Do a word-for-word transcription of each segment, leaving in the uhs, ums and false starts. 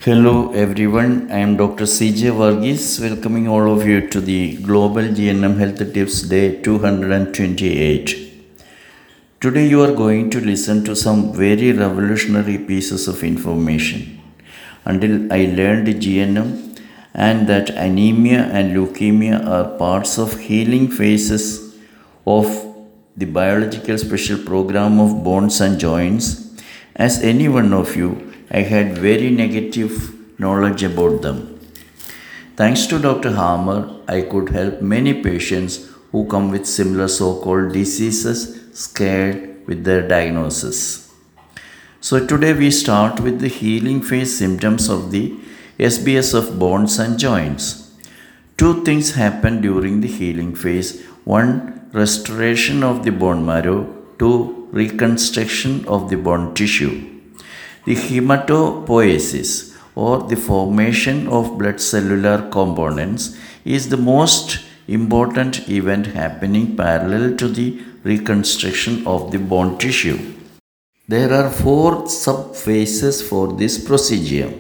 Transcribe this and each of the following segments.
Hello everyone, I am Doctor C J Varghese, welcoming all of you to the Global G N M Health Tips Day two hundred twenty-eight. Today you are going to listen to some very revolutionary pieces of information. Until I learned G N M and that anemia and leukemia are parts of healing phases of the biological special program of bones and joints, as any one of you, I had very negative knowledge about them. Thanks to Doctor Harmer, I could help many patients who come with similar so called diseases scared with their diagnosis. So, today we start with the healing phase symptoms of the S B S of bones and joints. Two things happen during the healing phase: one, restoration of the bone marrow; two, reconstruction of the bone tissue. The hematopoiesis, or the formation of blood cellular components, is the most important event happening parallel to the reconstruction of the bone tissue. There are four sub-phases for this procedure.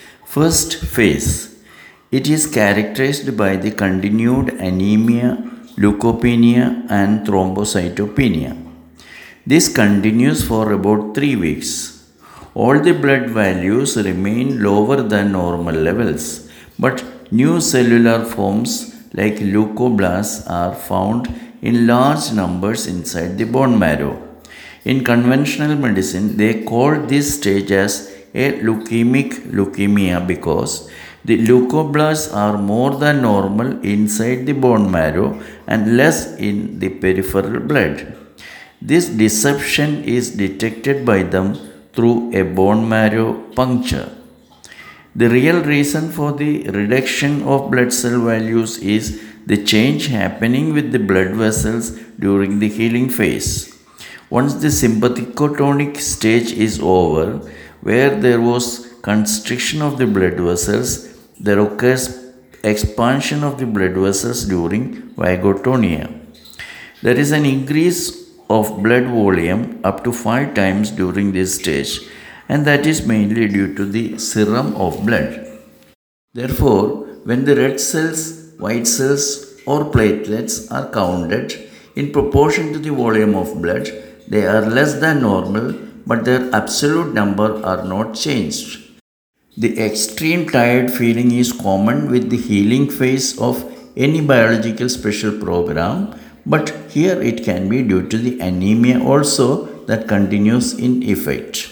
First phase. It is characterized by the continued anemia, leukopenia and thrombocytopenia. This continues for about three weeks. All the blood values remain lower than normal levels, but new cellular forms like leukoblasts are found in large numbers inside the bone marrow. In conventional medicine, they call this stage as a leukemic leukemia because the leukoblasts are more than normal inside the bone marrow and less in the peripheral blood. This deception is detected by them through a bone marrow puncture. The real reason for the reduction of blood cell values is the change happening with the blood vessels during the healing phase. Once the sympathicotonic stage is over, where there was constriction of the blood vessels, there occurs expansion of the blood vessels during vagotonia. There is an increase of blood volume up to five times during this stage, and that is mainly due to the serum of blood. Therefore, when the red cells, white cells, or platelets are counted in proportion to the volume of blood, they are less than normal, but their absolute number are not changed. The extreme tired feeling is common with the healing phase of any biological special program, but here it can be due to the anemia also that continues in effect.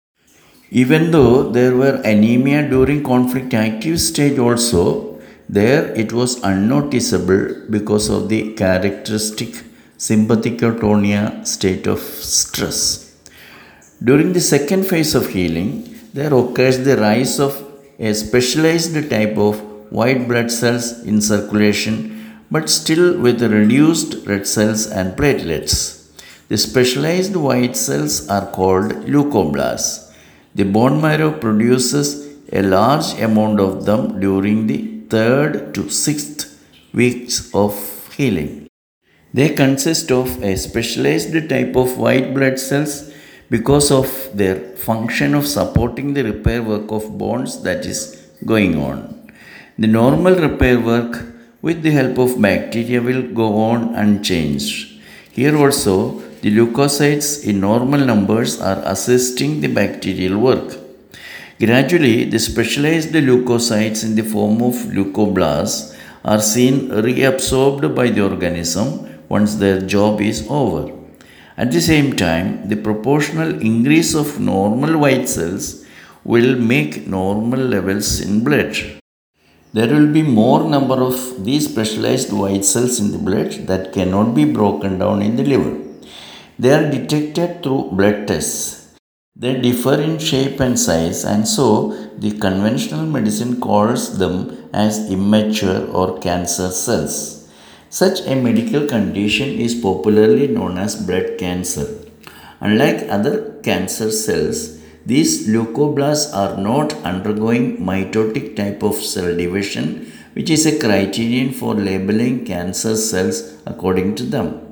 Even though there were anemia during conflict active stage also, there it was unnoticeable because of the characteristic sympathictonia state of stress. During the second phase of healing, there occurs the rise of a specialized type of white blood cells in circulation, but still with reduced red cells and platelets. The specialized white cells are called leukoblasts. The bone marrow produces a large amount of them during the third to sixth weeks of healing. They consist of a specialized type of white blood cells because of their function of supporting the repair work of bones that is going on. The normal repair work with the help of bacteria will go on unchanged. Here also, the leukocytes in normal numbers are assisting the bacterial work. Gradually, the specialized leukocytes in the form of leukoblasts are seen reabsorbed by the organism once their job is over. At the same time, the proportional increase of normal white cells will make normal levels in blood. There will be more number of these specialized white cells in the blood that cannot be broken down in the liver. They are detected through blood tests. They differ in shape and size, and so the conventional medicine calls them as immature or cancer cells. Such a medical condition is popularly known as blood cancer. Unlike other cancer cells, these leukoblasts are not undergoing mitotic type of cell division, which is a criterion for labeling cancer cells according to them.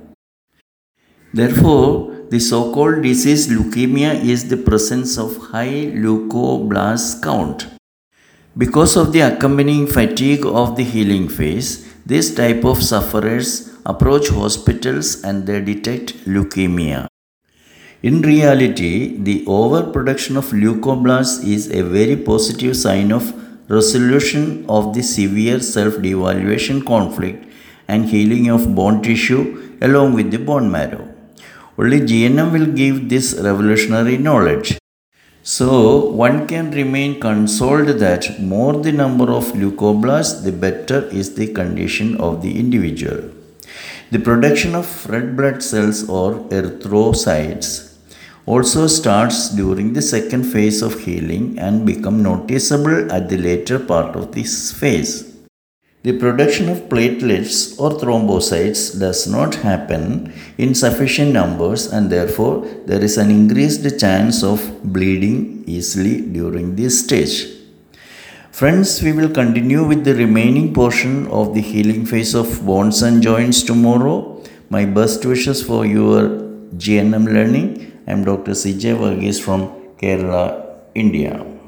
Therefore, the so-called disease leukemia is the presence of high leukoblast count. Because of the accompanying fatigue of the healing phase, this type of sufferers approach hospitals and they detect leukemia. In reality, the overproduction of leucoblasts is a very positive sign of resolution of the severe self-devaluation conflict and healing of bone tissue along with the bone marrow. Only G N M will give this revolutionary knowledge. So, one can remain consoled that more the number of leucoblasts, the better is the condition of the individual. The production of red blood cells or erythrocytes also starts during the second phase of healing and become noticeable at the later part of this phase. The production of platelets or thrombocytes does not happen in sufficient numbers and therefore there is an increased chance of bleeding easily during this stage. Friends, we will continue with the remaining portion of the healing phase of bones and joints tomorrow. My best wishes for your G N M learning. I am Doctor C J Varghese from Kerala, India.